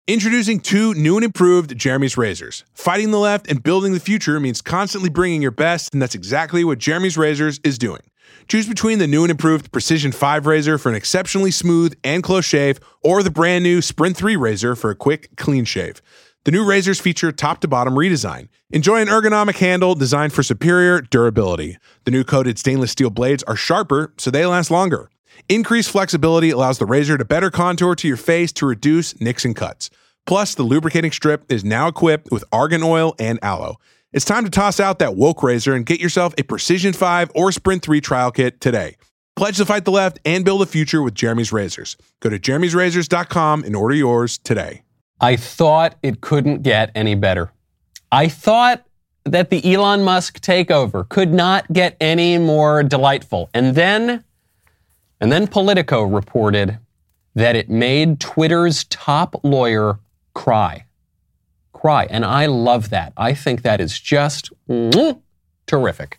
Introducing two new and improved Jeremy's razors. Fighting the left and building the future means constantly bringing your best, and that's exactly what Jeremy's Razors is doing. Choose between the new and improved Precision 5 razor for an exceptionally smooth and close shave, or the brand new Sprint 3 razor for a quick, clean shave. The new razors feature top-to-bottom redesign. Enjoy an ergonomic handle designed for superior durability. The new coated stainless steel blades are sharper, so they last longer. Increased flexibility allows the razor to better contour to your face to reduce nicks and cuts. Plus, the lubricating strip is now equipped with argan oil and aloe. It's time to toss out that woke razor and get yourself a Precision 5 or Sprint 3 trial kit today. Pledge to fight the left and build a future with Jeremy's Razors. Go to jeremy'srazors.com and order yours today. I thought it couldn't get any better. I thought that the Elon Musk takeover could not get any more delightful. And then Politico reported that it made Twitter's top lawyer cry. And I love that. I think that is just terrific.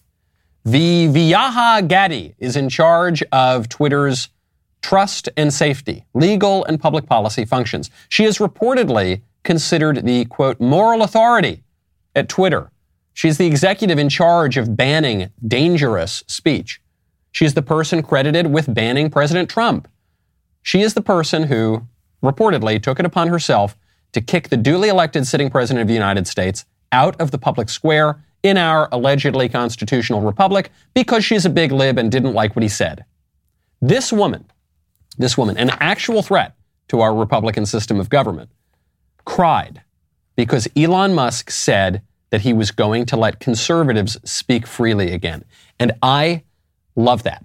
Vijaya Gadde is in charge of Twitter's trust and safety, legal and public policy functions. She is reportedly considered the, quote, moral authority at Twitter. She's the executive in charge of banning dangerous speech. She's the person credited with banning President Trump. She is the person who reportedly took it upon herself to kick the duly elected sitting president of the United States out of the public square in our allegedly constitutional republic because she's a big lib and didn't like what he said. This woman, an actual threat to our Republican system of government, cried because Elon Musk said that he was going to let conservatives speak freely again. And I love that.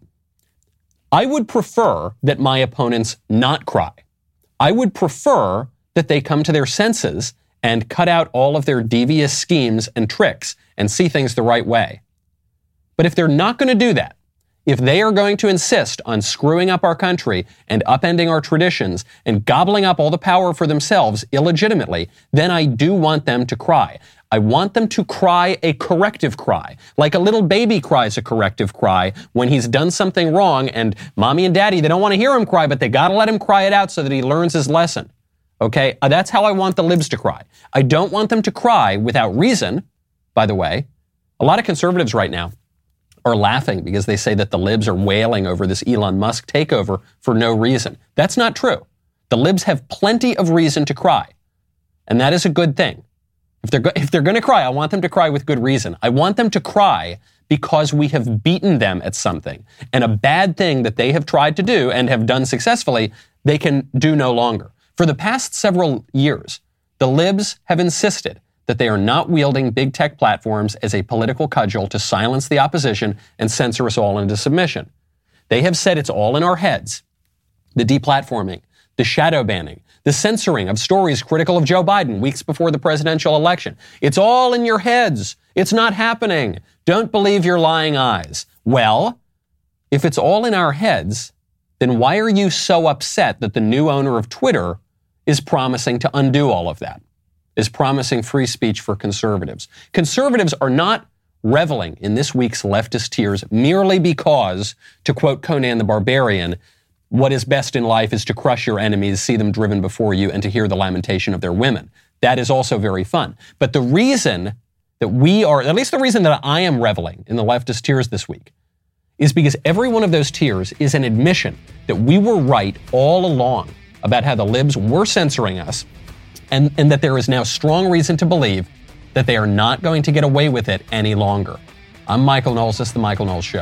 I would prefer that my opponents not cry. I would prefer that they come to their senses and cut out all of their devious schemes and tricks and see things the right way. But if they're not going to do that, if they are going to insist on screwing up our country and upending our traditions and gobbling up all the power for themselves illegitimately, then I do want them to cry. I want them to cry a corrective cry, like a little baby cries a corrective cry when he's done something wrong and mommy and daddy, they don't want to hear him cry, but they got to let him cry it out so that he learns his lesson. Okay? That's how I want the libs to cry. I don't want them to cry without reason, by the way. A lot of conservatives right now are laughing because they say that the libs are wailing over this Elon Musk takeover for no reason. That's not true. The libs have plenty of reason to cry, and that is a good thing. If they're going to cry, I want them to cry with good reason. I want them to cry because we have beaten them at something, and a bad thing that they have tried to do and have done successfully, they can do no longer. For the past several years, the libs have insisted that they are not wielding big tech platforms as a political cudgel to silence the opposition and censor us all into submission. They have said it's all in our heads. The deplatforming, the shadow banning, the censoring of stories critical of Joe Biden weeks before the presidential election. It's all in your heads. It's not happening. Don't believe your lying eyes. Well, if it's all in our heads, then why are you so upset that the new owner of Twitter is promising to undo all of that, is promising free speech for conservatives? Conservatives are not reveling in this week's leftist tears merely because, to quote Conan the Barbarian, what is best in life is to crush your enemies, see them driven before you, and to hear the lamentation of their women. That is also very fun. But the reason that we are, at least the reason that I am reveling in the leftist tears this week, is because every one of those tears is an admission that we were right all along about how the libs were censoring us, and that there is now strong reason to believe that they are not going to get away with it any longer. I'm Michael Knowles. This is The Michael Knowles Show.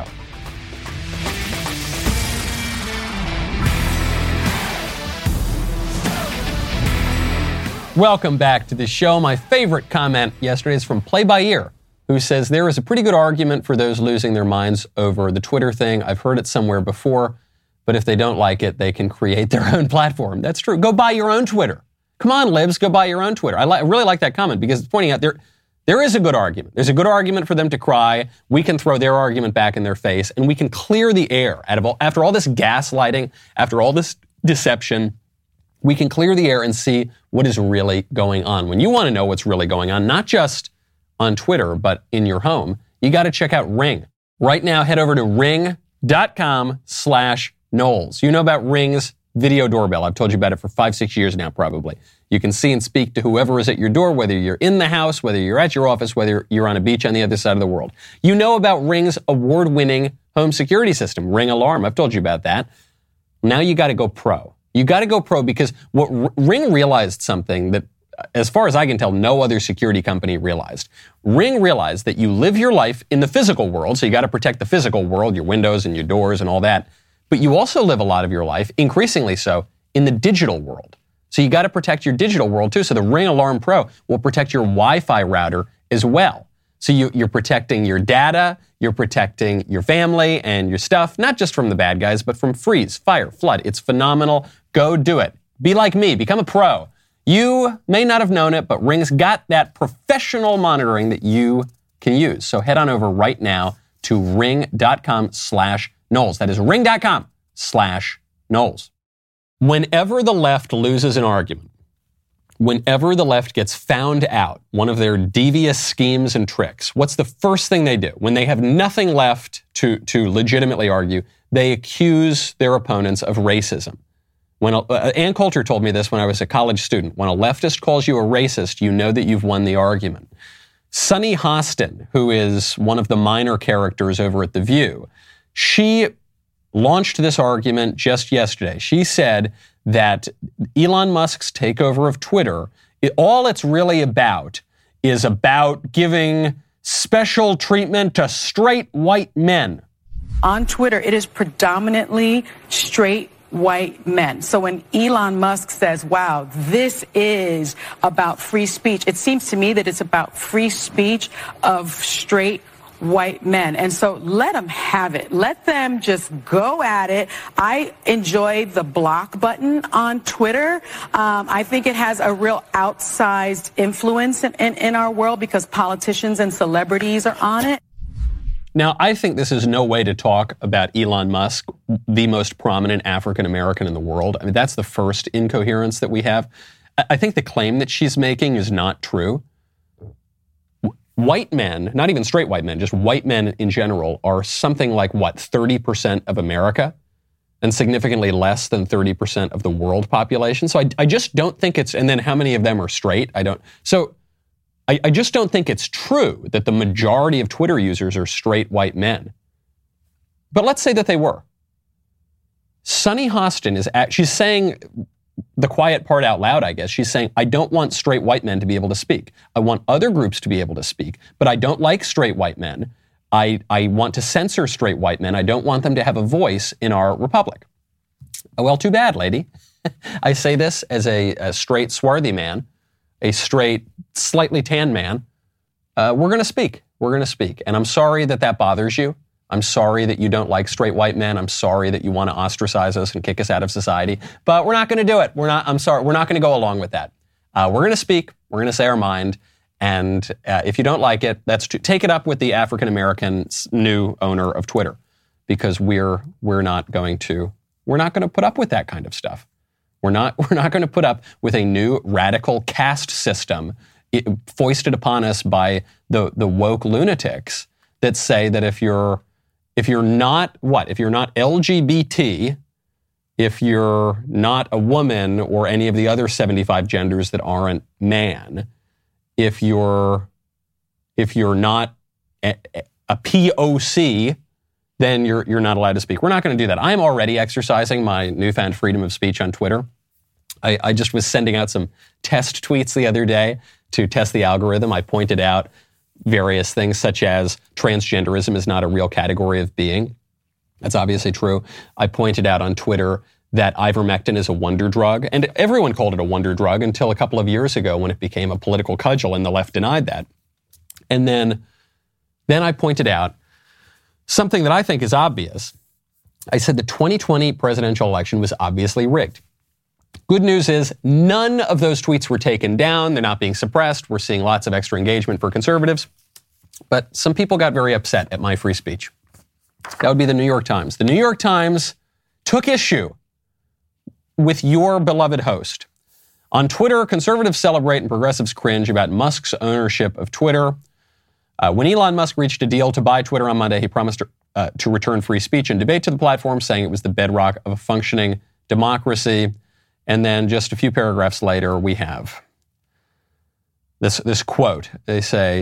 Welcome back to the show. My favorite comment yesterday is from Play By Ear, who says there is a pretty good argument for those losing their minds over the Twitter thing. I've heard it somewhere before, but if they don't like it, they can create their own platform. That's true. Go buy your own Twitter. Come on, libs, go buy your own Twitter. I really like that comment because it's pointing out there is a good argument. There's a good argument for them to cry. We can throw their argument back in their face, and we can clear the air after all this gaslighting, after all this deception. We can clear the air and see what is really going on. When you want to know what's really going on, not just on Twitter, but in your home, you got to check out Ring. Right now, head over to ring.com/Knowles. You know about Ring's video doorbell. I've told you about it for 5-6 years now, probably. You can see and speak to whoever is at your door, whether you're in the house, whether you're at your office, whether you're on a beach on the other side of the world. You know about Ring's award-winning home security system, Ring Alarm. I've told you about that. Now you got to go pro. You got to go pro because what Ring realized something that, as far as I can tell, no other security company realized. Ring realized that you live your life in the physical world, so you got to protect the physical world, your windows and your doors and all that. But you also live a lot of your life, increasingly so, in the digital world. So you got to protect your digital world too. So the Ring Alarm Pro will protect your Wi-Fi router as well. So you're protecting your data, you're protecting your family and your stuff, not just from the bad guys, but from freeze, fire, flood. It's phenomenal. Go do it. Be like me. Become a pro. You may not have known it, but Ring's got that professional monitoring that you can use. So head on over right now to ring.com/Knowles. That is ring.com/Knowles. Whenever the left loses an argument, whenever the left gets found out, one of their devious schemes and tricks, what's the first thing they do? When they have nothing left to legitimately argue, they accuse their opponents of racism. Ann Coulter told me this when I was a college student. When a leftist calls you a racist, you know that you've won the argument. Sunny Hostin, who is one of the minor characters over at The View, she launched this argument just yesterday. She said that Elon Musk's takeover of Twitter, all it's really about is about giving special treatment to straight white men. On Twitter, it is predominantly straight white men. So when Elon Musk says, wow, this is about free speech, it seems to me that it's about free speech of straight white men. And so let them have it. Let them just go at it. I enjoy the block button on Twitter. I think it has a real outsized influence in our world because politicians and celebrities are on it. Now, I think this is no way to talk about Elon Musk, the most prominent African American in the world. I mean, that's the first incoherence that we have. I think the claim that she's making is not true. White men, not even straight white men, just white men in general, are something like, 30% of America, and significantly less than 30% of the world population. So I just don't think it's, and then how many of them are straight? I just don't think it's true that the majority of Twitter users are straight white men. But let's say that they were. Sunny Hostin she's saying the quiet part out loud, I guess. She's saying, I don't want straight white men to be able to speak. I want other groups to be able to speak, but I don't like straight white men. I want to censor straight white men. I don't want them to have a voice in our republic. Well, too bad, lady. I say this as a straight, swarthy man, a straight, slightly tan man. We're going to speak. We're going to speak. And I'm sorry that bothers you. I'm sorry that you don't like straight white men. I'm sorry that you want to ostracize us and kick us out of society. But we're not going to do it. I'm sorry. We're not going to go along with that. We're going to speak. We're going to say our mind. And if you don't like it, take it up with the African American new owner of Twitter, because we're not going to put up with that kind of stuff. We're not going to put up with a new radical caste system foisted upon us by the woke lunatics that say that if you're not LGBT, if you're not a woman or any of the other 75 genders that aren't man, if you're not a POC, then you're not allowed to speak. We're not going to do that. I'm already exercising my newfound freedom of speech on Twitter. I just was sending out some test tweets the other day to test the algorithm. I pointed out various things such as transgenderism is not a real category of being. That's obviously true. I pointed out on Twitter that ivermectin is a wonder drug, and everyone called it a wonder drug until a couple of years ago when it became a political cudgel and the left denied that. And then I pointed out something that I think is obvious. I said the 2020 presidential election was obviously rigged. Good news is none of those tweets were taken down. They're not being suppressed. We're seeing lots of extra engagement for conservatives. But some people got very upset at my free speech. That would be the New York Times. The New York Times took issue with your beloved host. On Twitter, conservatives celebrate and progressives cringe about Musk's ownership of Twitter. When Elon Musk reached a deal to buy Twitter on Monday, he promised to return free speech and debate to the platform, saying it was the bedrock of a functioning democracy. And then just a few paragraphs later, we have this quote. They say,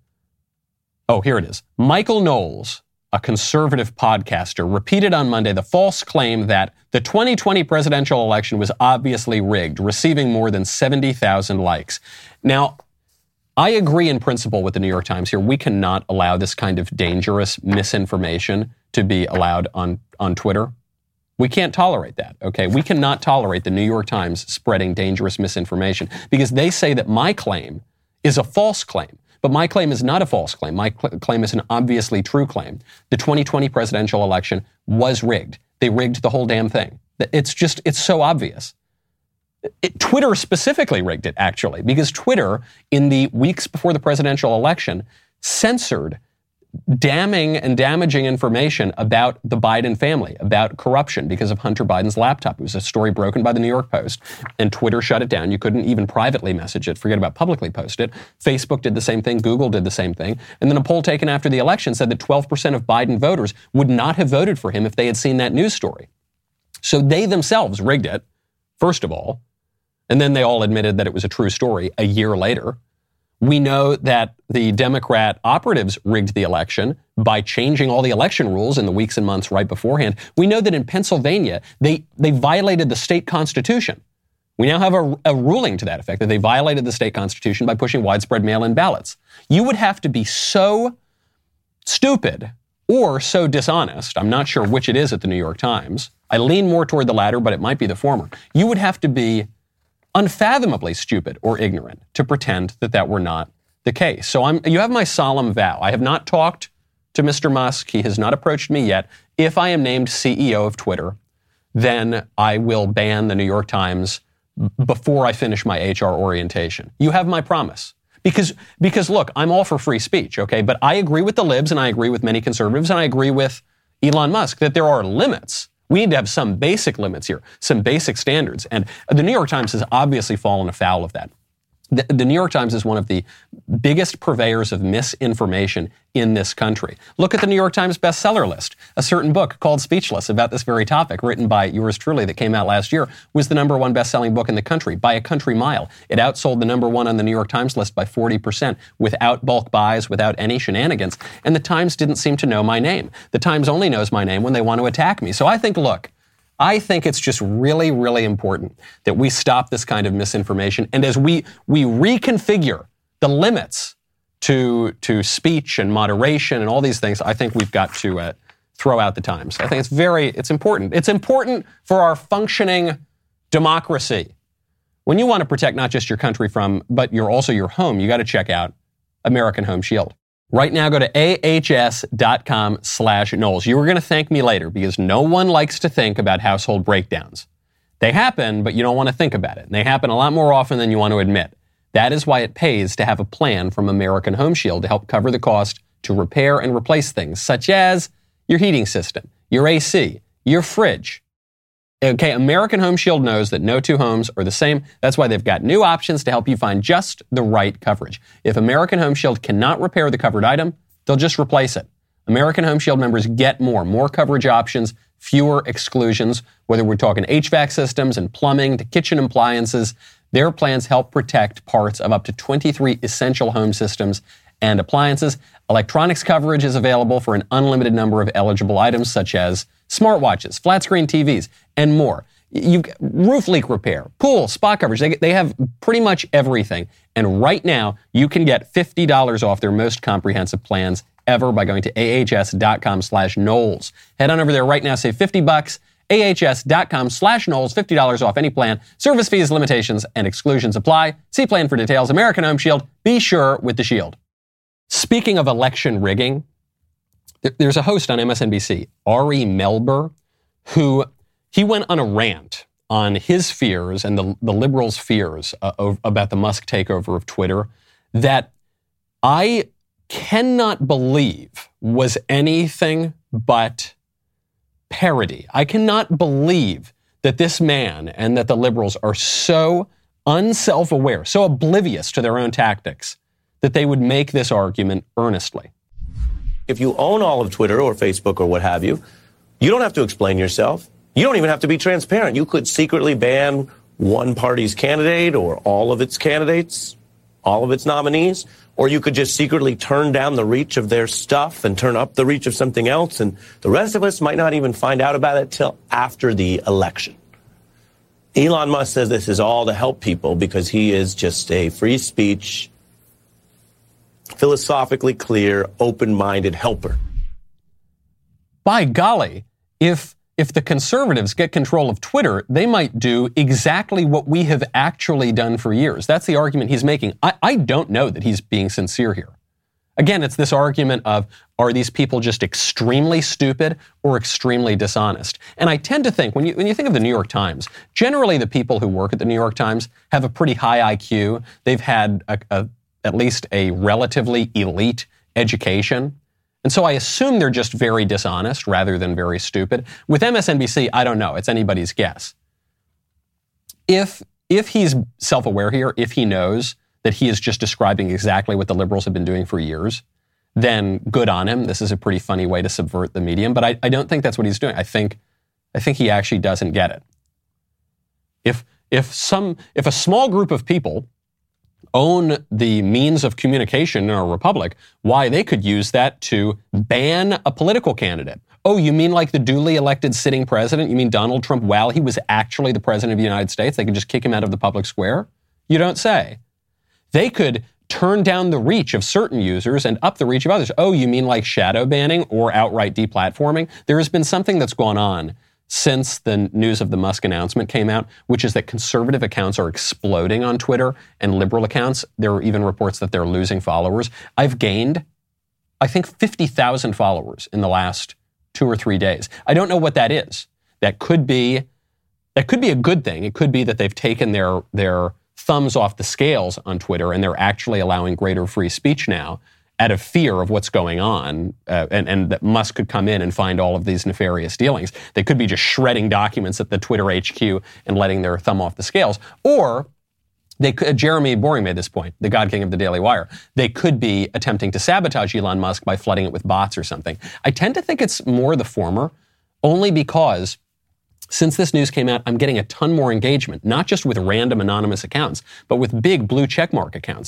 here it is. Michael Knowles, a conservative podcaster, repeated on Monday the false claim that the 2020 presidential election was obviously rigged, receiving more than 70,000 likes. Now, I agree in principle with the New York Times here. We cannot allow this kind of dangerous misinformation to be allowed on Twitter. We can't tolerate that, okay? We cannot tolerate the New York Times spreading dangerous misinformation because they say that my claim is a false claim. But my claim is not a false claim. My claim is an obviously true claim. The 2020 presidential election was rigged. They rigged the whole damn thing. It's so obvious. Twitter specifically rigged it, actually, because Twitter, in the weeks before the presidential election, censored damning and damaging information about the Biden family, about corruption because of Hunter Biden's laptop. It was a story broken by the New York Post, and Twitter shut it down. You couldn't even privately message it, forget about publicly post it. Facebook did the same thing. Google did the same thing. And then a poll taken after the election said that 12% of Biden voters would not have voted for him if they had seen that news story. So they themselves rigged it, first of all, and then they all admitted that it was a true story a year later. We know that the Democrat operatives rigged the election by changing all the election rules in the weeks and months right beforehand. We know that in Pennsylvania, they violated the state constitution. We now have a ruling to that effect, that they violated the state constitution by pushing widespread mail-in ballots. You would have to be so stupid or so dishonest, I'm not sure which it is at the New York Times. I lean more toward the latter, but it might be the former. You would have to be unfathomably stupid or ignorant to pretend that that were not the case. So you have my solemn vow. I have not talked to Mr. Musk. He has not approached me yet. If I am named CEO of Twitter, then I will ban the New York Times before I finish my HR orientation. You have my promise. Because look, I'm all for free speech, okay? But I agree with the libs and I agree with many conservatives and I agree with Elon Musk that there are limits. We need to have some basic limits here, some basic standards. And the New York Times has obviously fallen afoul of that. The New York Times is one of the biggest purveyors of misinformation in this country. Look at the New York Times bestseller list. A certain book called Speechless about this very topic, written by yours truly, that came out last year, was the #1 best-selling book in the country by a country mile. It outsold the #1 on the New York Times list by 40% without bulk buys, without any shenanigans. And the Times didn't seem to know my name. The Times only knows my name when they want to attack me. So I think it's just really, really important that we stop this kind of misinformation. And as we reconfigure the limits to speech and moderation and all these things, I think we've got to throw out the Times. I think it's important. It's important for our functioning democracy. When you want to protect not just your country but also your home, you got to check out American Home Shield. Right now, go to ahs.com/Knowles. You are going to thank me later because no one likes to think about household breakdowns. They happen, but you don't want to think about it. And they happen a lot more often than you want to admit. That is why it pays to have a plan from American Home Shield to help cover the cost to repair and replace things such as your heating system, your AC, your fridge. Okay, American Home Shield knows that no two homes are the same. That's why they've got new options to help you find just the right coverage. If American Home Shield cannot repair the covered item, they'll just replace it. American Home Shield members get more coverage options, fewer exclusions, whether we're talking HVAC systems and plumbing to kitchen appliances. Their plans help protect parts of up to 23 essential home systems and appliances. Electronics coverage is available for an unlimited number of eligible items such as smartwatches, flat screen TVs, and more. Roof leak repair, pool, spa coverage. They have pretty much everything. And right now, you can get $50 off their most comprehensive plans ever by going to ahs.com/Knowles. Head on over there right now, save $50. ahs.com/Knowles, $50 off any plan. Service fees, limitations, and exclusions apply. See plan for details. American Home Shield. Be sure with the Shield. Speaking of election rigging, there's a host on MSNBC, Ari Melber, who he went on a rant on his fears and the liberals' fears about the Musk takeover of Twitter that I cannot believe was anything but parody. I cannot believe that this man and that the liberals are so unself-aware, so oblivious to their own tactics, that they would make this argument earnestly. If you own all of Twitter or Facebook or what have you, you don't have to explain yourself. You don't even have to be transparent. You could secretly ban one party's candidate or all of its candidates, all of its nominees, or you could just secretly turn down the reach of their stuff and turn up the reach of something else, and the rest of us might not even find out about it till after the election. Elon Musk says this is all to help people because he is just a free speech, philosophically clear, open-minded helper. By golly, if the conservatives get control of Twitter, they might do exactly what we have actually done for years. That's the argument he's making. I don't know that he's being sincere here. Again, it's this argument of, are these people just extremely stupid or extremely dishonest? And I tend to think, when you think of the New York Times, generally the people who work at the New York Times have a pretty high IQ. They've had at least a relatively elite education. And so I assume they're just very dishonest rather than very stupid. With MSNBC, I don't know. It's anybody's guess. If he's self-aware here, if he knows that he is just describing exactly what the liberals have been doing for years, then good on him. This is a pretty funny way to subvert the medium. But I don't think that's what he's doing. I think he actually doesn't get it. If a small group of people own the means of communication in our republic, why, they could use that to ban a political candidate. Oh, you mean like the duly elected sitting president? You mean Donald Trump, while he was actually the president of the United States, they could just kick him out of the public square? You don't say. They could turn down the reach of certain users and up the reach of others. Oh, you mean like shadow banning or outright deplatforming? There has been something that's gone on since the news of the Musk announcement came out, which is that conservative accounts are exploding on Twitter and liberal accounts. There are even reports that they're losing followers. I've gained, I think, 50,000 followers in the last 2 or 3 days. I don't know what that is. That could be a good thing. It could be that they've taken their thumbs off the scales on Twitter and they're actually allowing greater free speech now out of fear of what's going on, and that Musk could come in and find all of these nefarious dealings. They could be just shredding documents at the Twitter HQ and letting their thumb off the scales. Or they could, Jeremy Boring made this point, the God King of the Daily Wire, they could be attempting to sabotage Elon Musk by flooding it with bots or something. I tend to think it's more the former, only because since this news came out, I'm getting a ton more engagement, not just with random anonymous accounts, but with big blue checkmark accounts.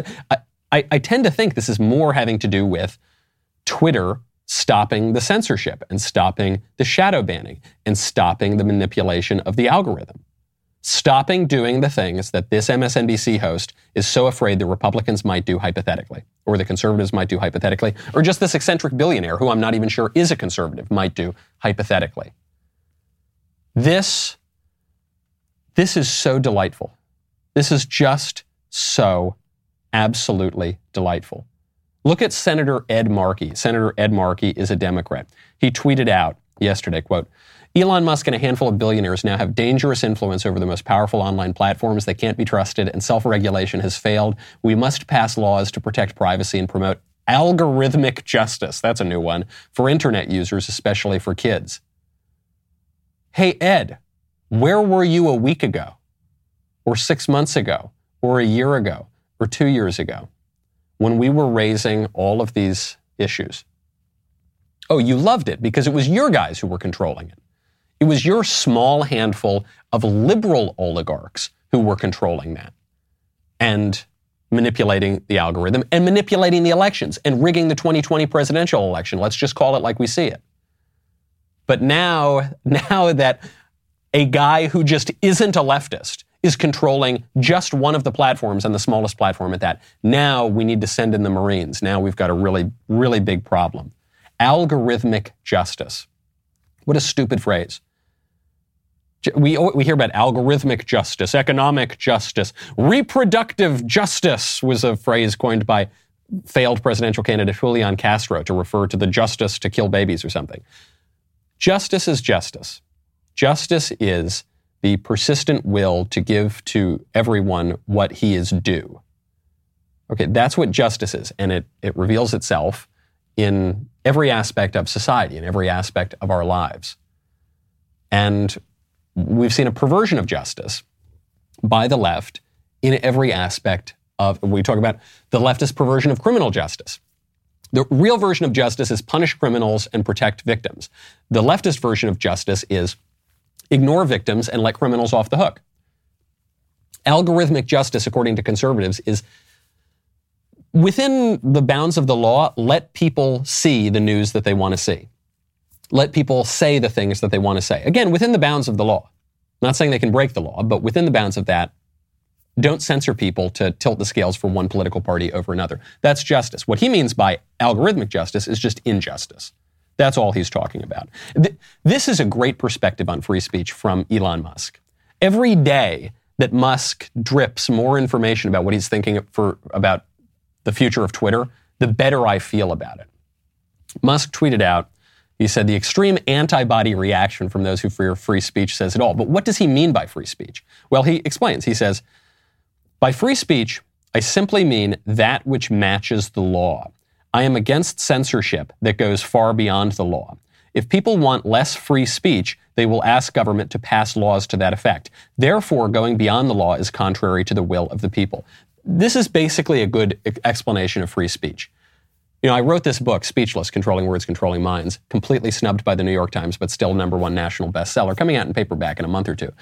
I tend to think this is more having to do with Twitter stopping the censorship and stopping the shadow banning and stopping the manipulation of the algorithm. Stopping doing the things that this MSNBC host is so afraid the Republicans might do hypothetically, or the conservatives might do hypothetically, or just this eccentric billionaire who I'm not even sure is a conservative might do hypothetically. This is so delightful. This is just so absolutely delightful. Look at Senator Ed Markey. Senator Ed Markey is a Democrat. He tweeted out yesterday, quote, Elon Musk and a handful of billionaires now have dangerous influence over the most powerful online platforms that can't be trusted, and self-regulation has failed. We must pass laws to protect privacy and promote algorithmic justice. That's a new one for internet users, especially for kids. Hey, Ed, where were you a week ago, or 6 months ago, or a year ago, or 2 years ago, when we were raising all of these issues? Oh, you loved it because it was your guys who were controlling it. It was your small handful of liberal oligarchs who were controlling that and manipulating the algorithm and manipulating the elections and rigging the 2020 presidential election. Let's just call it like we see it. But now that a guy who just isn't a leftist is controlling just one of the platforms and the smallest platform at that, now we need to send in the Marines. Now we've got a really, really big problem. Algorithmic justice. What a stupid phrase. We hear about algorithmic justice, economic justice, reproductive justice was a phrase coined by failed presidential candidate Julian Castro to refer to the justice to kill babies or something. Justice is justice. Justice is the persistent will to give to everyone what he is due. Okay, that's what justice is, and it reveals itself in every aspect of society, in every aspect of our lives. And we've seen a perversion of justice by the left in every aspect of, we talk about the leftist perversion of criminal justice. The real version of justice is punish criminals and protect victims. The leftist version of justice is ignore victims, and let criminals off the hook. Algorithmic justice, according to conservatives, is within the bounds of the law, let people see the news that they want to see. Let people say the things that they want to say. Again, within the bounds of the law. Not saying they can break the law, but within the bounds of that, don't censor people to tilt the scales for one political party over another. That's justice. What he means by algorithmic justice is just injustice. That's all he's talking about. This is a great perspective on free speech from Elon Musk. Every day that Musk drips more information about what he's thinking about the future of Twitter, the better I feel about it. Musk tweeted out, he said, the extreme antibody reaction from those who fear free speech says it all. But what does he mean by free speech? Well, he explains. He says, by free speech, I simply mean that which matches the law. I am against censorship that goes far beyond the law. If people want less free speech, they will ask government to pass laws to that effect. Therefore, going beyond the law is contrary to the will of the people. This is basically a good explanation of free speech. You know, I wrote this book, Speechless, Controlling Words, Controlling Minds, completely snubbed by the New York Times, but still #1 national bestseller, coming out in paperback in a month or two.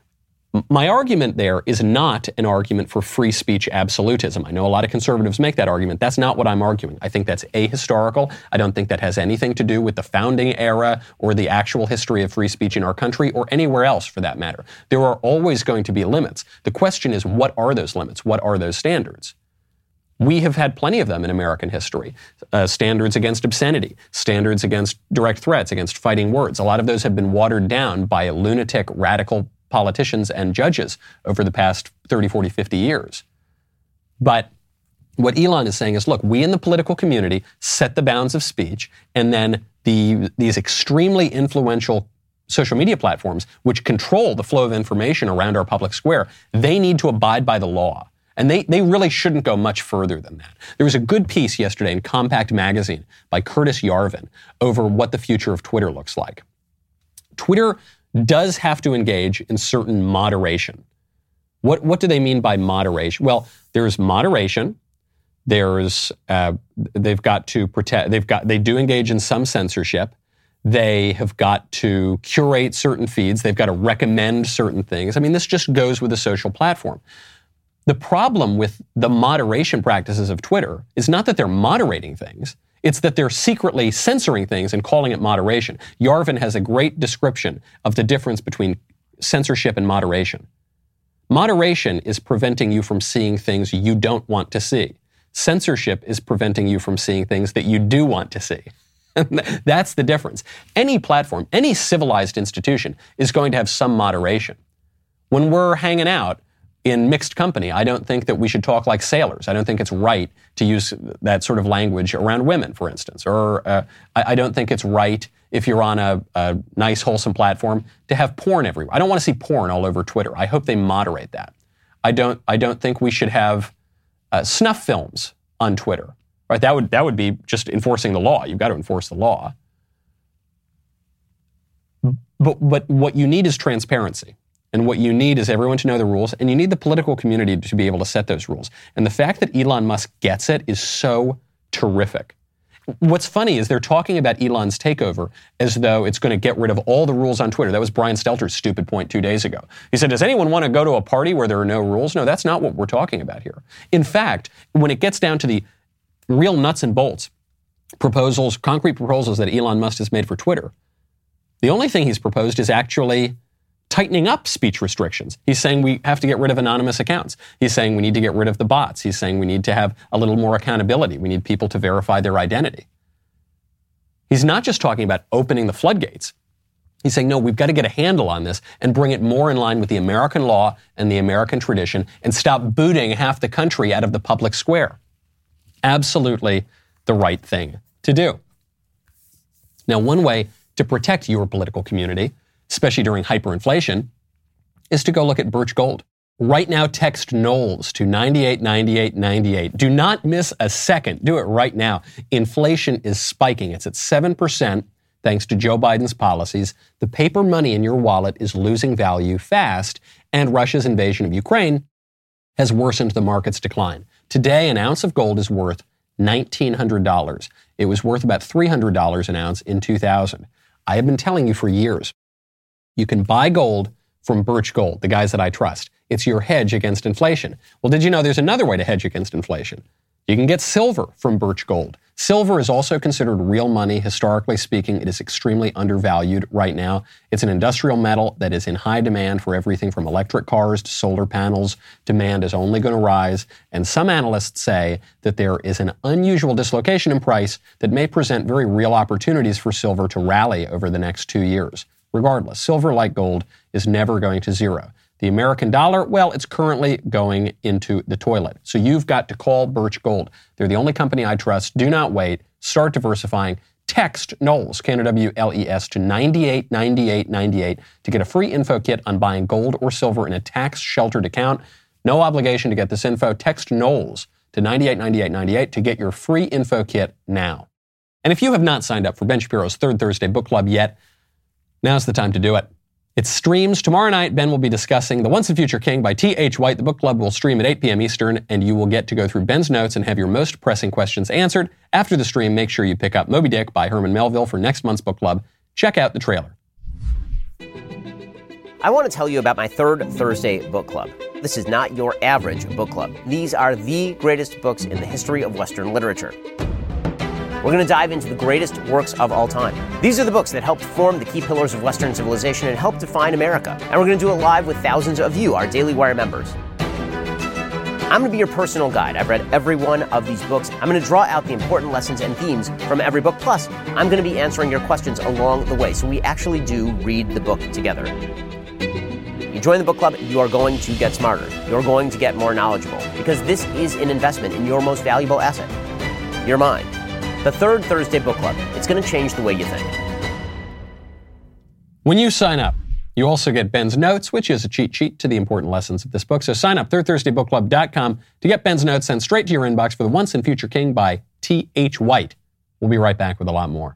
My argument there is not an argument for free speech absolutism. I know a lot of conservatives make that argument. That's not what I'm arguing. I think that's ahistorical. I don't think that has anything to do with the founding era or the actual history of free speech in our country or anywhere else for that matter. There are always going to be limits. The question is, what are those limits? What are those standards? We have had plenty of them in American history. Standards against obscenity, standards against direct threats, against fighting words. A lot of those have been watered down by lunatic, radical politicians and judges over the past 30, 40, 50 years. But what Elon is saying is, look, we in the political community set the bounds of speech, and then these extremely influential social media platforms, which control the flow of information around our public square, they need to abide by the law. And they really shouldn't go much further than that. There was a good piece yesterday in Compact Magazine by Curtis Yarvin over what the future of Twitter looks like. Twitter does have to engage in certain moderation. What do they mean by moderation? Well, there's moderation. There's they've got to protect. They do engage in some censorship. They have got to curate certain feeds. They've got to recommend certain things. I mean, this just goes with a social platform. The problem with the moderation practices of Twitter is not that they're moderating things. It's that they're secretly censoring things and calling it moderation. Yarvin has a great description of the difference between censorship and moderation. Moderation is preventing you from seeing things you don't want to see. Censorship is preventing you from seeing things that you do want to see. That's the difference. Any platform, any civilized institution is going to have some moderation. When we're hanging out in mixed company, I don't think that we should talk like sailors. I don't think it's right to use that sort of language around women, for instance. Or I don't think it's right, if you're on a nice, wholesome platform, to have porn everywhere. I don't want to see porn all over Twitter. I hope they moderate that. I don't think we should have snuff films on Twitter. Right? That would be just enforcing the law. You've got to enforce the law. But what you need is transparency. And what you need is everyone to know the rules, and you need the political community to be able to set those rules. And the fact that Elon Musk gets it is so terrific. What's funny is they're talking about Elon's takeover as though it's going to get rid of all the rules on Twitter. That was Brian Stelter's stupid point 2 days ago. He said, does anyone want to go to a party where there are no rules? No, that's not what we're talking about here. In fact, when it gets down to the real nuts and bolts proposals, concrete proposals that Elon Musk has made for Twitter, the only thing he's proposed is actually tightening up speech restrictions. He's saying we have to get rid of anonymous accounts. He's saying we need to get rid of the bots. He's saying we need to have a little more accountability. We need people to verify their identity. He's not just talking about opening the floodgates. He's saying, no, we've got to get a handle on this and bring it more in line with the American law and the American tradition and stop booting half the country out of the public square. Absolutely the right thing to do. Now, one way to protect your political community, especially during hyperinflation, is to go look at Birch Gold. Right now, text Knowles to 989898. Do not miss a second. Do it right now. Inflation is spiking. It's at 7% thanks to Joe Biden's policies. The paper money in your wallet is losing value fast, and Russia's invasion of Ukraine has worsened the market's decline. Today, an ounce of gold is worth $1,900. It was worth about $300 an ounce in 2000. I have been telling you for years, You can buy gold from Birch Gold, the guys that I trust. It's your hedge against inflation. Well, did you know there's another way to hedge against inflation? You can get silver from Birch Gold. Silver is also considered real money. Historically speaking, it is extremely undervalued right now. It's an industrial metal that is in high demand for everything from electric cars to solar panels. Demand is only going to rise. And some analysts say that there is an unusual dislocation in price that may present very real opportunities for silver to rally over the next 2 years. Regardless, silver, like gold, is never going to zero. The American dollar, well, it's currently going into the toilet. So you've got to call Birch Gold. They're the only company I trust. Do not wait. Start diversifying. Text Knowles, K-N-O-W-L-E-S, to 989898 to get a free info kit on buying gold or silver in a tax-sheltered account. No obligation to get this info. Text Knowles to 989898 to get your free info kit now. And if you have not signed up for Ben Shapiro's Third Thursday Book Club yet, now's the time to do it. It streams tomorrow night. Ben will be discussing The Once and Future King by T.H. White. The book club will stream at 8 p.m. Eastern, and you will get to go through Ben's notes and have your most pressing questions answered. After the stream, make sure you pick up Moby Dick by Herman Melville for next month's book club. Check out the trailer. I want to tell you about my Third Thursday Book Club. This is not your average book club. These are the greatest books in the history of Western literature. We're going to dive into the greatest works of all time. These are the books that helped form the key pillars of Western civilization and helped define America. And we're going to do it live with thousands of you, our Daily Wire members. I'm going to be your personal guide. I've read every one of these books. I'm going to draw out the important lessons and themes from every book. Plus, I'm going to be answering your questions along the way. So we actually do read the book together. You join the book club, you are going to get smarter. You're going to get more knowledgeable. Because this is an investment in your most valuable asset, your mind. The Third Thursday Book Club. It's going to change the way you think. When you sign up, you also get Ben's notes, which is a cheat sheet to the important lessons of this book. So sign up, thirdthursdaybookclub.com, to get Ben's notes sent straight to your inbox for The Once and Future King by T.H. White. We'll be right back with a lot more.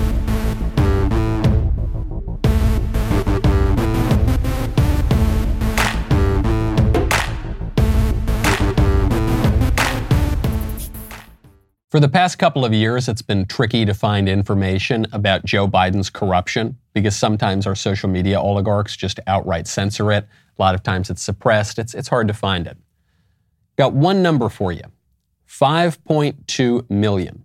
For the past couple of years, it's been tricky to find information about Joe Biden's corruption because sometimes our social media oligarchs just outright censor it. A lot of times it's suppressed. It's hard to find it. Got one number for you. $5.2 million.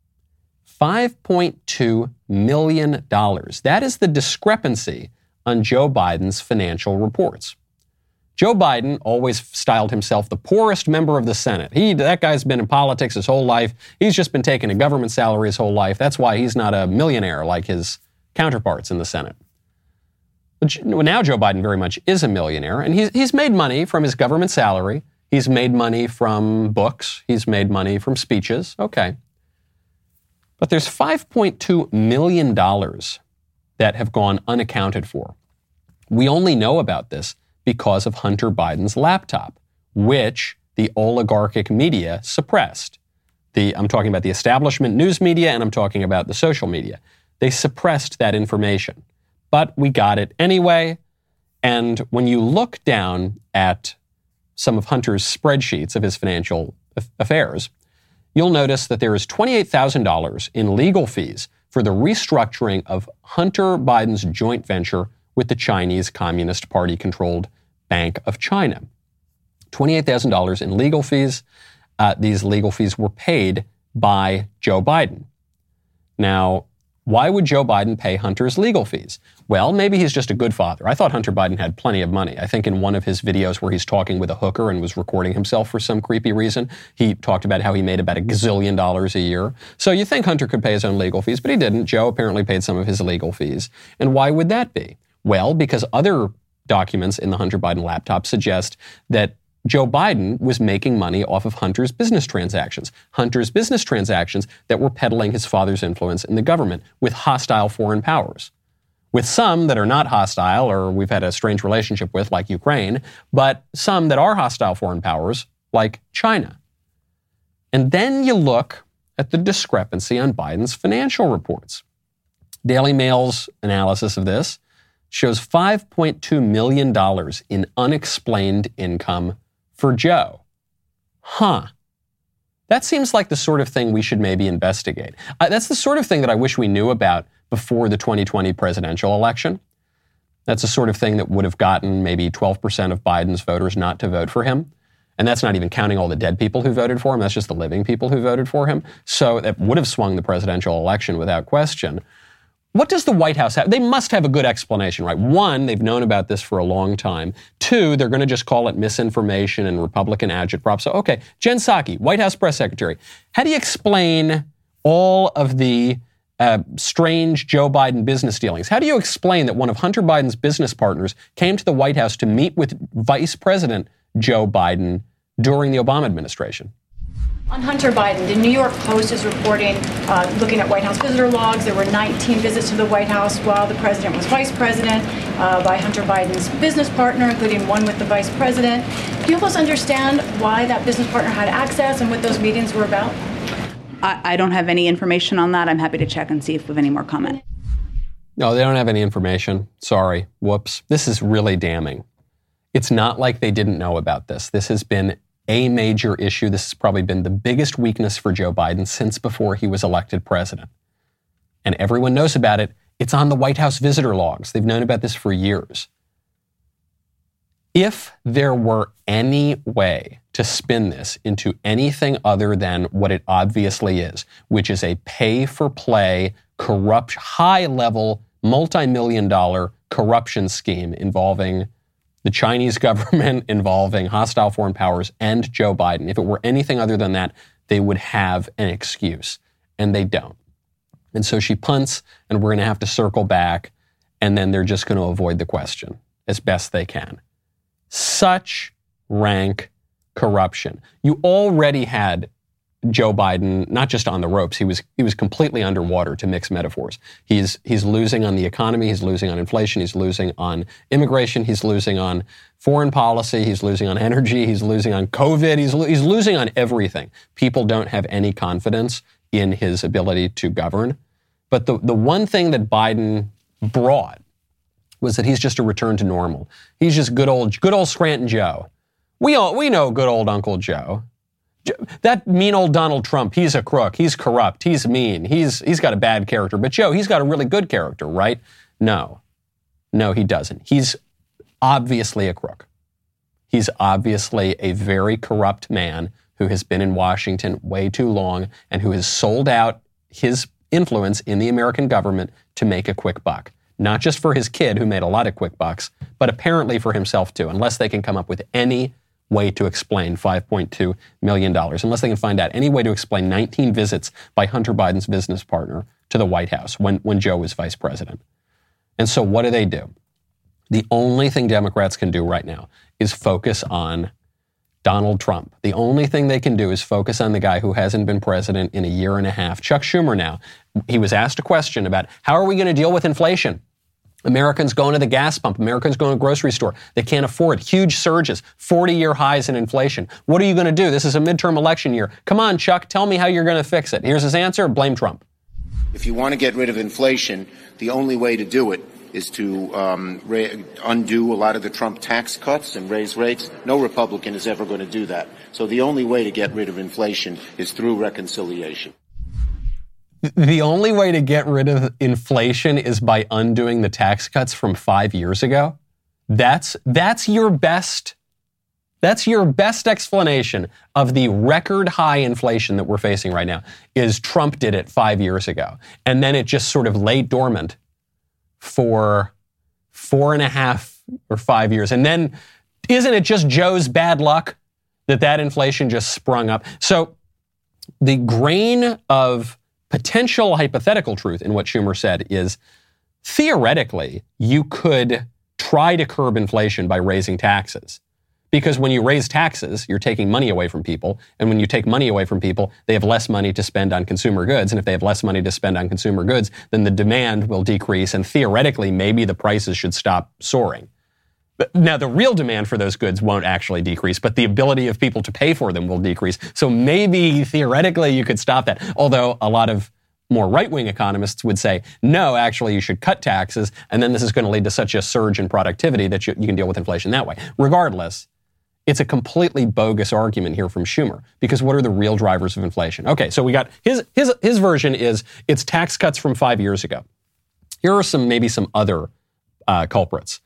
$5.2 million. That is the discrepancy on Joe Biden's financial reports. Joe Biden always styled himself the poorest member of the Senate. That guy's been in politics his whole life. He's just been taking a government salary his whole life. That's why he's not a millionaire like his counterparts in the Senate. But now Joe Biden very much is a millionaire, and he's made money from his government salary. He's made money from books. He's made money from speeches. Okay. But there's $5.2 million that have gone unaccounted for. We only know about this because of Hunter Biden's laptop, which the oligarchic media suppressed. I'm talking about the establishment news media, and I'm talking about the social media. They suppressed that information. But we got it anyway, and when you look down at some of Hunter's spreadsheets of his financial affairs, you'll notice that there is $28,000 in legal fees for the restructuring of Hunter Biden's joint venture with the Chinese Communist Party-controlled Bank of China. $28,000 in legal fees. These legal fees were paid by Joe Biden. Now, why would Joe Biden pay Hunter's legal fees? Well, maybe he's just a good father. I thought Hunter Biden had plenty of money. I think in one of his videos where he's talking with a hooker and was recording himself for some creepy reason, he talked about how he made about $1 gazillion a year. So you think Hunter could pay his own legal fees, but he didn't. Joe apparently paid some of his legal fees. And why would that be? Well, because other documents in the Hunter Biden laptop suggest that Joe Biden was making money off of Hunter's business transactions that were peddling his father's influence in the government with hostile foreign powers. With some that are not hostile or we've had a strange relationship with, like Ukraine, but some that are hostile foreign powers, like China. And then you look at the discrepancy on Biden's financial reports. Daily Mail's analysis of this shows $5.2 million in unexplained income for Joe. That seems like the sort of thing we should maybe investigate. That's the sort of thing that I wish we knew about before the 2020 presidential election. That's the sort of thing that would have gotten maybe 12% of Biden's voters not to vote for him. And that's not even counting all the dead people who voted for him. That's just the living people who voted for him. So that would have swung the presidential election without question. What does the White House have? They must have a good explanation, right? One, they've known about this for a long time. Two, they're going to just call it misinformation and Republican agitprop. So, okay, Jen Psaki, White House press secretary. How do you explain all of the strange Joe Biden business dealings? How do you explain that one of Hunter Biden's business partners came to the White House to meet with Vice President Joe Biden during the Obama administration? On Hunter Biden, the New York Post is reporting, looking at White House visitor logs, there were 19 visits to the White House while the president was vice president by Hunter Biden's business partner, including one with the vice president. Do you help us understand why that business partner had access and what those meetings were about? I don't have any information on that. I'm happy to check and see if we have any more comment. No, they don't have any information. Sorry. Whoops. This is really damning. It's not like they didn't know about this. This has been a major issue. This has probably been the biggest weakness for Joe Biden since before he was elected president. And everyone knows about it. It's on the White House visitor logs. They've known about this for years. If there were any way to spin this into anything other than what it obviously is, which is a pay-for-play, corrupt, high-level, multi-million-dollar corruption scheme involving the Chinese government, involving hostile foreign powers, and Joe Biden. If it were anything other than that, they would have an excuse, and they don't. And so she punts, and we're going to have to circle back, and then they're just going to avoid the question as best they can. Such rank corruption. You already had Joe Biden not just on the ropes. He was completely underwater, to mix metaphors. He's losing on the economy. He's losing on inflation. He's losing on immigration. He's losing on foreign policy. He's losing on energy. He's losing on COVID. He's losing on everything. People don't have any confidence in his ability to govern. But the one thing that Biden brought was that he's just a return to normal. He's just good old Scranton Joe. We know good old Uncle Joe. That mean old Donald Trump, he's a crook, he's corrupt, he's mean, he's got a bad character. But Joe, he's got a really good character, right? No, he doesn't. He's obviously a crook. He's obviously a very corrupt man who has been in Washington way too long and who has sold out his influence in the American government to make a quick buck. Not just for his kid, who made a lot of quick bucks, but apparently for himself too, unless they can come up with any way to explain $5.2 million, unless they can find out any way to explain 19 visits by Hunter Biden's business partner to the White House when Joe was vice president. And so what do? The only thing Democrats can do right now is focus on Donald Trump. The only thing they can do is focus on the guy who hasn't been president in a year and a half. Chuck Schumer now, he was asked a question about how are we going to deal with inflation? Americans going to the gas pump. Americans going to the grocery store. They can't afford huge surges, 40-year highs in inflation. What are you going to do? This is a midterm election year. Come on, Chuck, tell me how you're going to fix it. Here's his answer. Blame Trump. If you want to get rid of inflation, the only way to do it is to undo a lot of the Trump tax cuts and raise rates. No Republican is ever going to do that. So the only way to get rid of inflation is through reconciliation. The only way to get rid of inflation is by undoing the tax cuts from 5 years ago. That's your best explanation of the record high inflation that we're facing right now is Trump did it 5 years ago. And then it just sort of lay dormant for 4.5 or 5 years. And then isn't it just Joe's bad luck that inflation just sprung up? So the grain of potential hypothetical truth in what Schumer said is theoretically you could try to curb inflation by raising taxes. Because when you raise taxes, you're taking money away from people. And when you take money away from people, they have less money to spend on consumer goods. And if they have less money to spend on consumer goods, then the demand will decrease. And theoretically, maybe the prices should stop soaring. But now, the real demand for those goods won't actually decrease, but the ability of people to pay for them will decrease. So maybe theoretically you could stop that. Although a lot of more right-wing economists would say, no, actually you should cut taxes. And then this is going to lead to such a surge in productivity that you can deal with inflation that way. Regardless, it's a completely bogus argument here from Schumer, because what are the real drivers of inflation? Okay, so we got his version is it's tax cuts from 5 years ago. Here are maybe some other culprits.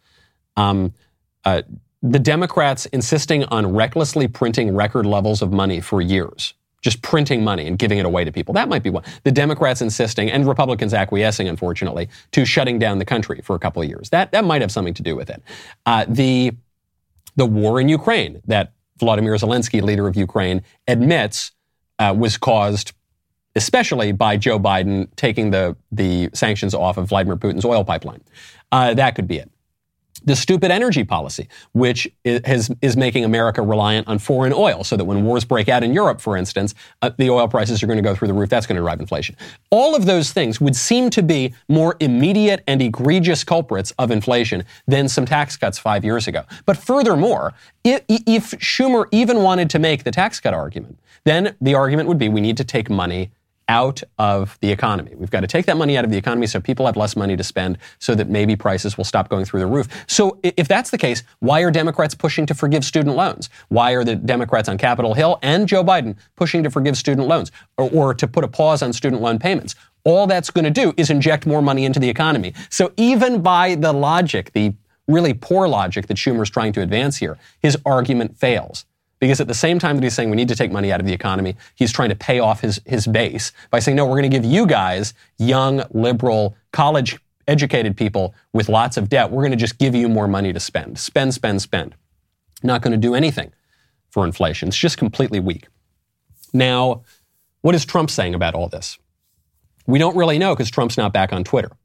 The Democrats insisting on recklessly printing record levels of money for years, just printing money and giving it away to people. That might be one. The Democrats insisting, and Republicans acquiescing, unfortunately, to shutting down the country for a couple of years. That might have something to do with it. The war in Ukraine that Vladimir Zelensky, leader of Ukraine, admits was caused especially by Joe Biden taking the sanctions off of Vladimir Putin's oil pipeline. That could be it. The stupid energy policy, which is making America reliant on foreign oil, so that when wars break out in Europe, for instance, the oil prices are going to go through the roof. That's going to drive inflation. All of those things would seem to be more immediate and egregious culprits of inflation than some tax cuts 5 years ago. But furthermore, if Schumer even wanted to make the tax cut argument, then the argument would be we need to take money out of the economy. We've got to take that money out of the economy so people have less money to spend so that maybe prices will stop going through the roof. So if that's the case, why are Democrats pushing to forgive student loans? Why are the Democrats on Capitol Hill and Joe Biden pushing to forgive student loans or to put a pause on student loan payments? All that's going to do is inject more money into the economy. So even by the logic, the really poor logic that Schumer's trying to advance here, his argument fails. Because at the same time that he's saying we need to take money out of the economy, he's trying to pay off his base by saying, no, we're going to give you guys, young, liberal, college-educated people with lots of debt, we're going to just give you more money to spend. Spend, spend, spend. Not going to do anything for inflation. It's just completely weak. Now, what is Trump saying about all this? We don't really know because Trump's not back on Twitter.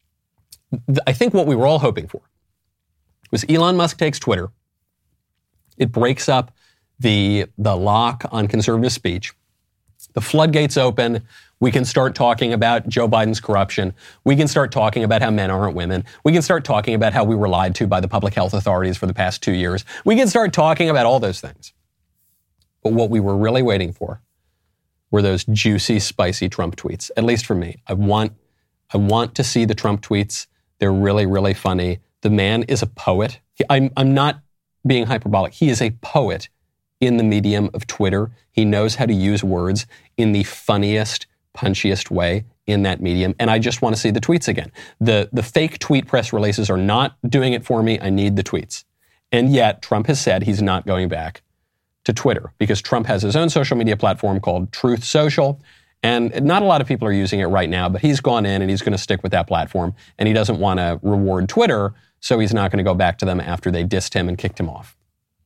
I think what we were all hoping for was Elon Musk takes Twitter. It breaks up the lock on conservative speech. The floodgates open. We can start talking about Joe Biden's corruption. We can start talking about how men aren't women. We can start talking about how we were lied to by the public health authorities for the past 2 years. We can start talking about all those things. But what we were really waiting for were those juicy, spicy Trump tweets. At least for me. I want to see the Trump tweets. They're really, really funny. The man is a poet. I'm not being hyperbolic. He is a poet in the medium of Twitter. He knows how to use words in the funniest, punchiest way in that medium. And I just want to see the tweets again. The fake tweet press releases are not doing it for me. I need the tweets. And yet Trump has said he's not going back to Twitter because Trump has his own social media platform called Truth Social. And not a lot of people are using it right now, but he's gone in and he's going to stick with that platform. And he doesn't want to reward Twitter, so he's not going to go back to them after they dissed him and kicked him off.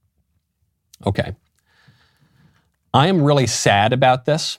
Okay. I am really sad about this,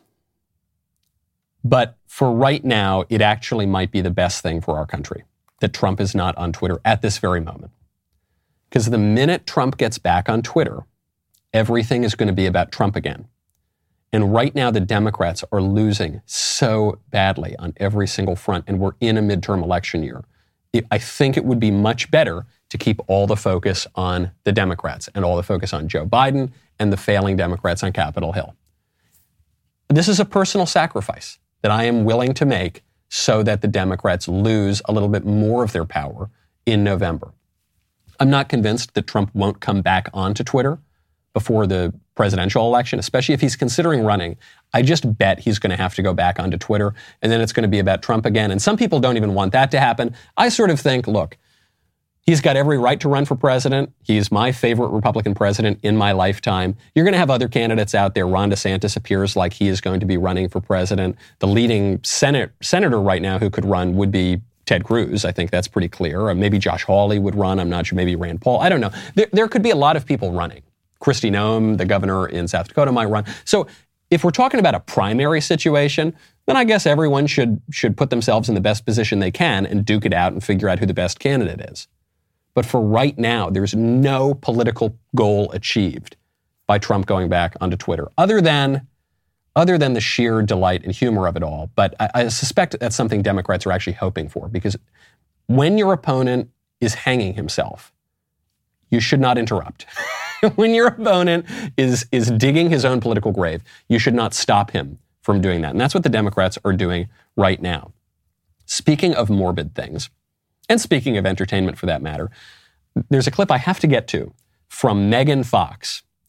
but for right now, it actually might be the best thing for our country that Trump is not on Twitter at this very moment. Because the minute Trump gets back on Twitter, everything is going to be about Trump again. And right now, the Democrats are losing so badly on every single front, and we're in a midterm election year. I think it would be much better to keep all the focus on the Democrats and all the focus on Joe Biden and the failing Democrats on Capitol Hill. This is a personal sacrifice that I am willing to make so that the Democrats lose a little bit more of their power in November. I'm not convinced that Trump won't come back onto Twitter before the presidential election, especially if he's considering running. I just bet he's going to have to go back onto Twitter, and then it's going to be about Trump again. And some people don't even want that to happen. I sort of think, look, he's got every right to run for president. He's my favorite Republican president in my lifetime. You're going to have other candidates out there. Ron DeSantis appears like he is going to be running for president. The leading senator right now who could run would be Ted Cruz. I think that's pretty clear. Or maybe Josh Hawley would run. I'm not sure. Maybe Rand Paul. I don't know. There could be a lot of people running. Kristi Noem, the governor in South Dakota, might run. So if we're talking about a primary situation, then I guess everyone should put themselves in the best position they can and duke it out and figure out who the best candidate is. But for right now, there's no political goal achieved by Trump going back onto Twitter, other than the sheer delight and humor of it all. But I suspect that's something Democrats are actually hoping for, because when your opponent is hanging himself, you should not interrupt. When your opponent is digging his own political grave, you should not stop him from doing that. And that's what the Democrats are doing right now. Speaking of morbid things, and speaking of entertainment for that matter, there's a clip I have to get to from Megan Fox.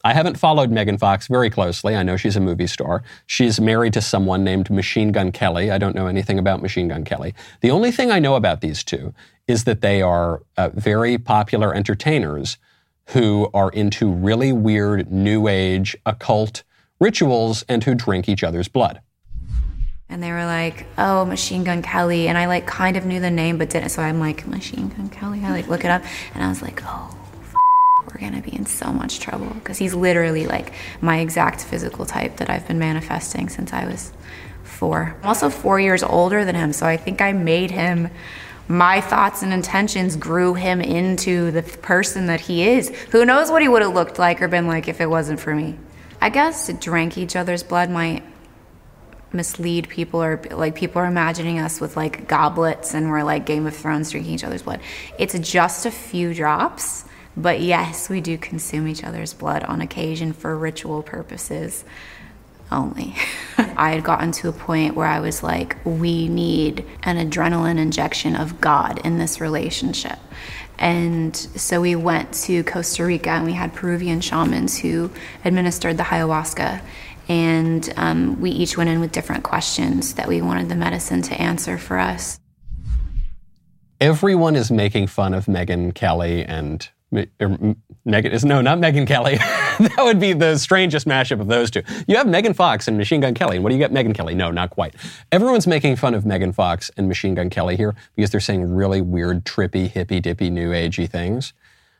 I haven't followed Megan Fox very closely. I know she's a movie star. She's married to someone named Machine Gun Kelly. I don't know anything about Machine Gun Kelly. The only thing I know about these two is that they are very popular entertainers who are into really weird New Age occult rituals and who drink each other's blood. And they were like, oh, Machine Gun Kelly. And I like kind of knew the name, but didn't. So I'm like, Machine Gun Kelly. I like look it up. And I was like, oh, we're going to be in so much trouble. Because he's literally like my exact physical type that I've been manifesting since I was 4. I'm also 4 years older than him. So I think I made him, my thoughts and intentions grew him into the person that he is. Who knows what he would have looked like or been like if it wasn't for me. I guess drank each other's blood might mislead people, or like people are imagining us with like goblets and we're like Game of Thrones drinking each other's blood. It's just a few drops, but yes, we do consume each other's blood on occasion for ritual purposes only. I had gotten to a point where I was like, we need an adrenaline injection of God in this relationship. And so we went to Costa Rica and we had Peruvian shamans who administered the ayahuasca. And we each went in with different questions that we wanted the medicine to answer for us. Everyone is making fun of Megan Kelly and not Megan Kelly. That would be the strangest mashup of those two. You have Megan Fox and Machine Gun Kelly. And what do you get? Megan Kelly. No, not quite. Everyone's making fun of Megan Fox and Machine Gun Kelly here because they're saying really weird, trippy, hippy-dippy, new agey things.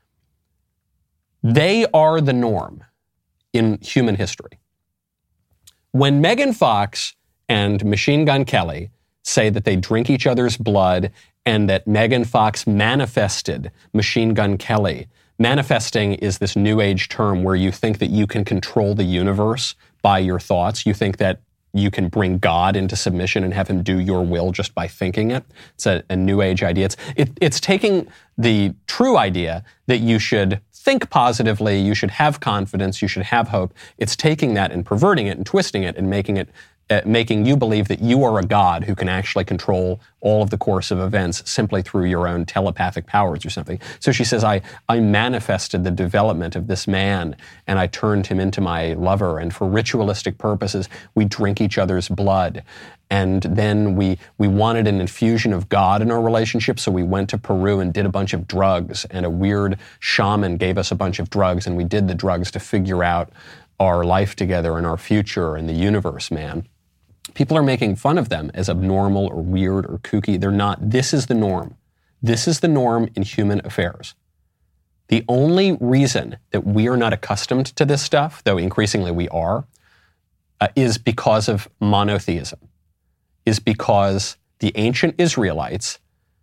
They are the norm in human history. When Megan Fox and Machine Gun Kelly say that they drink each other's blood and that Megan Fox manifested Machine Gun Kelly, manifesting is this new age term where you think that you can control the universe by your thoughts. You think that you can bring God into submission and have him do your will just by thinking it. It's a new age idea. It's taking the true idea that you should think positively, you should have confidence, you should have hope. It's taking that and perverting it and twisting it and making you believe that you are a God who can actually control all of the course of events simply through your own telepathic powers or something. So she says, I manifested the development of this man and I turned him into my lover, and for ritualistic purposes, we drink each other's blood. And then we wanted an infusion of God in our relationship, so we went to Peru and did a bunch of drugs, and a weird shaman gave us a bunch of drugs, and we did the drugs to figure out our life together and our future and the universe, man. People are making fun of them as abnormal or weird or kooky. They're not. This is the norm. This is the norm in human affairs. The only reason that we are not accustomed to this stuff, though increasingly we are, is because of monotheism, is because the ancient Israelites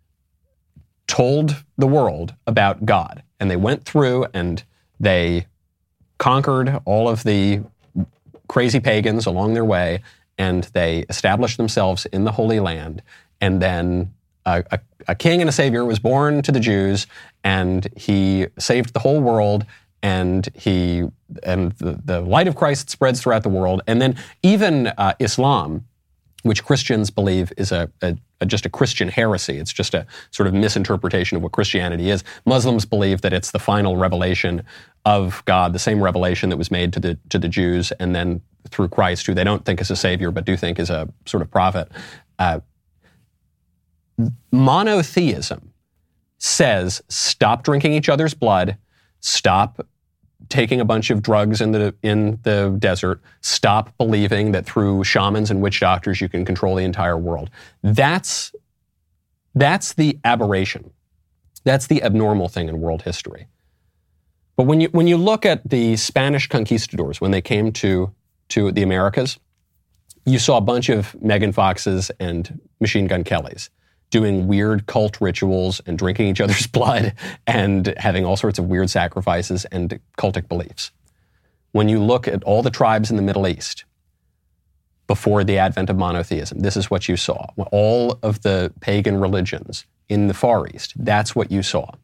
told the world about God. And they went through and they conquered all of the crazy pagans along their way, and they established themselves in the Holy Land. And then a king and a savior was born to the Jews, and he saved the whole world, and the light of Christ spreads throughout the world. And then even Islam, which Christians believe is just a Christian heresy. It's just a sort of misinterpretation of what Christianity is. Muslims believe that it's the final revelation of God, the same revelation that was made to the Jews, and then through Christ, who they don't think is a savior, but do think is a sort of prophet. Monotheism says, stop drinking each other's blood, stop taking a bunch of drugs in the desert, stop believing that through shamans and witch doctors you can control the entire world. That's the aberration. That's the abnormal thing in world history. But when you look at the Spanish conquistadors, when they came to the Americas, you saw a bunch of Megan Foxes and Machine Gun Kellys doing weird cult rituals and drinking each other's blood and having all sorts of weird sacrifices and cultic beliefs. When you look at all the tribes in the Middle East before the advent of monotheism, this is what you saw. All of the pagan religions in the Far East, that's what you saw.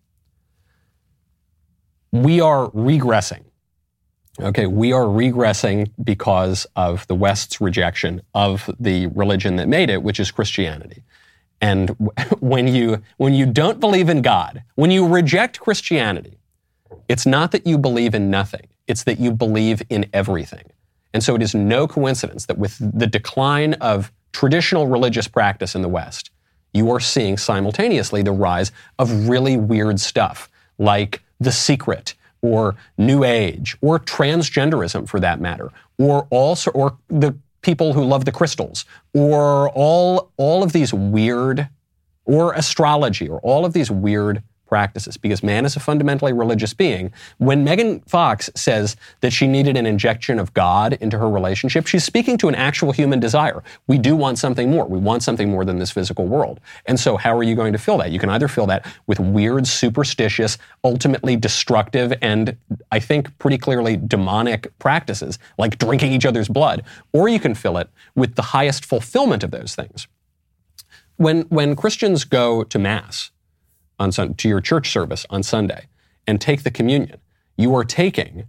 We are regressing. Okay, we are regressing because of the West's rejection of the religion that made it, which is Christianity. And when you don't believe in God, when you reject Christianity, it's not that you believe in nothing. It's that you believe in everything. And so it is no coincidence that with the decline of traditional religious practice in the West, you are seeing simultaneously the rise of really weird stuff like The Secret or New Age or transgenderism for that matter, or the people who love the crystals, or all of these weird, or astrology, or all of these weird practices, because man is a fundamentally religious being. When Megan Fox says that she needed an injection of God into her relationship, she's speaking to an actual human desire. We do want something more. We want something more than this physical world. And so how are you going to fill that? You can either fill that with weird, superstitious, ultimately destructive, and I think pretty clearly demonic practices, like drinking each other's blood, or you can fill it with the highest fulfillment of those things. When Christians go to Mass, to your church service on Sunday and take the communion, you are taking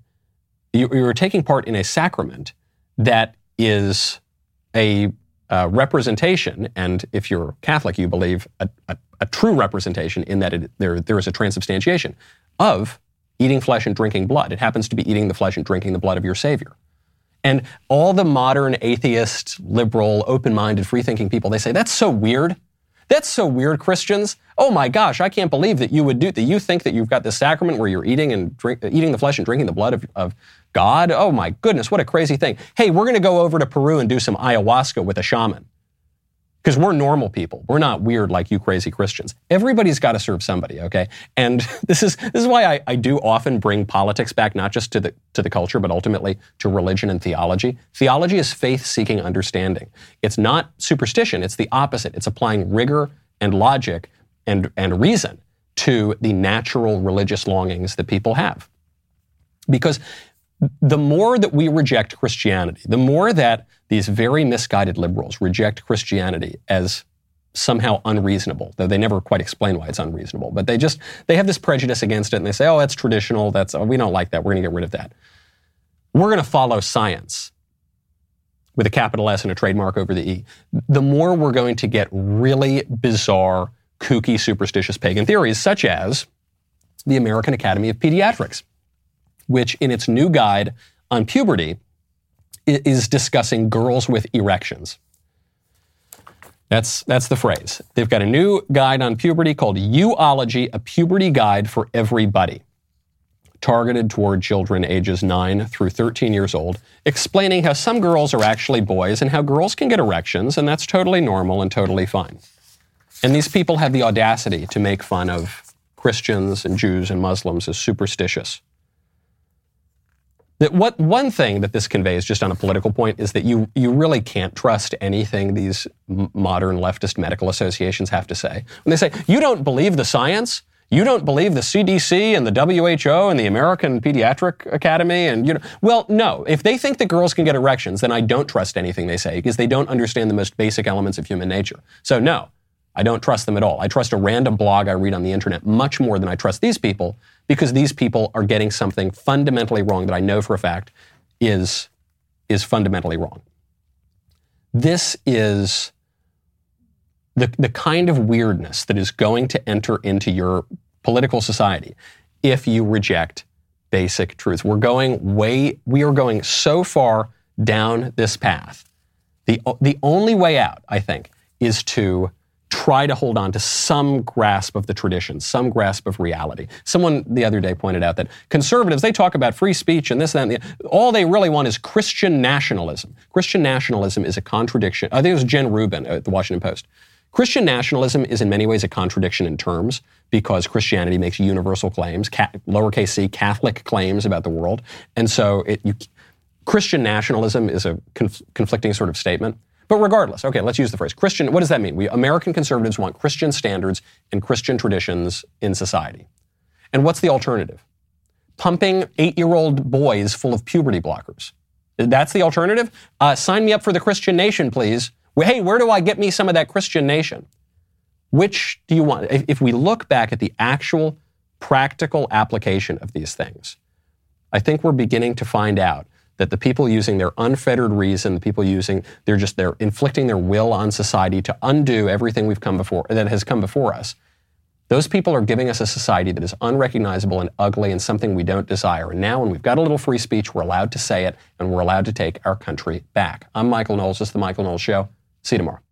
part in a sacrament that is a representation, and if you're Catholic, you believe a true representation in that there is a transubstantiation of eating flesh and drinking blood. It happens to be eating the flesh and drinking the blood of your Savior. And all the modern atheist, liberal, open-minded, free-thinking people, they say, that's so weird. That's so weird, Christians. Oh my gosh, I can't believe that you would do that. You think that you've got this sacrament where you're eating the flesh and drinking the blood of God. Oh my goodness, what a crazy thing. Hey, we're going to go over to Peru and do some ayahuasca with a shaman. Because we're normal people. We're not weird like you crazy Christians. Everybody's got to serve somebody, okay? And this is why I do often bring politics back, not just to the culture, but ultimately to religion and theology. Theology is faith-seeking understanding. It's not superstition. It's the opposite. It's applying rigor and logic and reason to the natural religious longings that people have. Because the more that we reject Christianity, the more that these very misguided liberals reject Christianity as somehow unreasonable, though they never quite explain why it's unreasonable, but they have this prejudice against it and they say, oh, that's traditional, we don't like that, we're going to get rid of that. We're going to follow science with a capital S and a trademark over the E. The more we're going to get really bizarre, kooky, superstitious pagan theories, such as the American Academy of Pediatrics, which in its new guide on puberty is discussing girls with erections. That's the phrase. They've got a new guide on puberty called Euology, a puberty guide for everybody, targeted toward children ages 9 through 13 years old, explaining how some girls are actually boys and how girls can get erections, and that's totally normal and totally fine. And these people have the audacity to make fun of Christians and Jews and Muslims as superstitious. One thing that this conveys, just on a political point, is that you really can't trust anything these modern leftist medical associations have to say. When they say, you don't believe the science, you don't believe the CDC and the WHO and the American Pediatric Academy, and well, no. If they think that girls can get erections, then I don't trust anything they say because they don't understand the most basic elements of human nature. So no, I don't trust them at all. I trust a random blog I read on the internet much more than I trust these people, because these people are getting something fundamentally wrong that I know for a fact is fundamentally wrong. This is the kind of weirdness that is going to enter into your political society if you reject basic truths. We are going so far down this path. The only way out, I think, is to try to hold on to some grasp of the tradition, some grasp of reality. Someone the other day pointed out that conservatives, they talk about free speech and this, that, and all they really want is Christian nationalism. Christian nationalism is a contradiction. I think it was Jen Rubin at the Washington Post. Christian nationalism is in many ways a contradiction in terms because Christianity makes universal claims, lowercase c, Catholic claims about the world. And so Christian nationalism is a conflicting sort of statement. But regardless, okay, let's use the phrase Christian. What does that mean? American conservatives want Christian standards and Christian traditions in society. And what's the alternative? Pumping 8-year-old boys full of puberty blockers. That's the alternative? Sign me up for the Christian nation, please. Hey, where do I get me some of that Christian nation? Which do you want? If we look back at the actual practical application of these things, I think we're beginning to find out that the people using their unfettered reason, the people they're inflicting their will on society to undo everything that has come before us, Those people are giving us a society that is unrecognizable and ugly and something we don't desire. And now when we've got a little free speech, we're allowed to say it, and we're allowed to take our country back. I'm Michael Knowles. This is The Michael Knowles Show. See you tomorrow.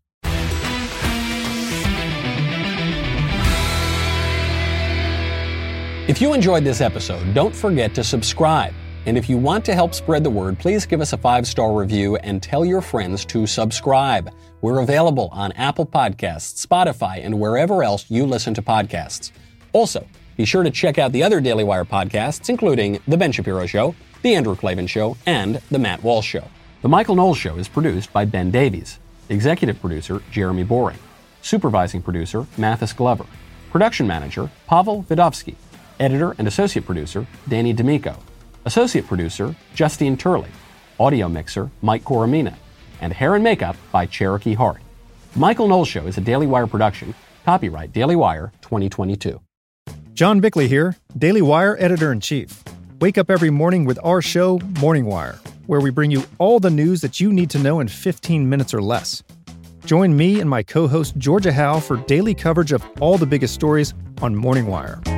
If you enjoyed this episode, don't forget to subscribe. And if you want to help spread the word, please give us a 5-star review and tell your friends to subscribe. We're available on Apple Podcasts, Spotify, and wherever else you listen to podcasts. Also, be sure to check out the other Daily Wire podcasts, including The Ben Shapiro Show, The Andrew Klavan Show, and The Matt Walsh Show. The Michael Knowles Show is produced by Ben Davies. Executive producer, Jeremy Boring. Supervising producer, Mathis Glover. Production manager, Pavel Vidovsky. Editor and associate producer, Danny D'Amico. Associate producer, Justine Turley. Audio mixer, Mike Coromina. And hair and makeup by Cherokee Hart. The Michael Knowles Show is a Daily Wire production. Copyright Daily Wire 2022. John Bickley here, Daily Wire Editor-in-Chief. Wake up every morning with our show, Morning Wire, where we bring you all the news that you need to know in 15 minutes or less. Join me and my co-host Georgia Howe for daily coverage of all the biggest stories on Morning Wire.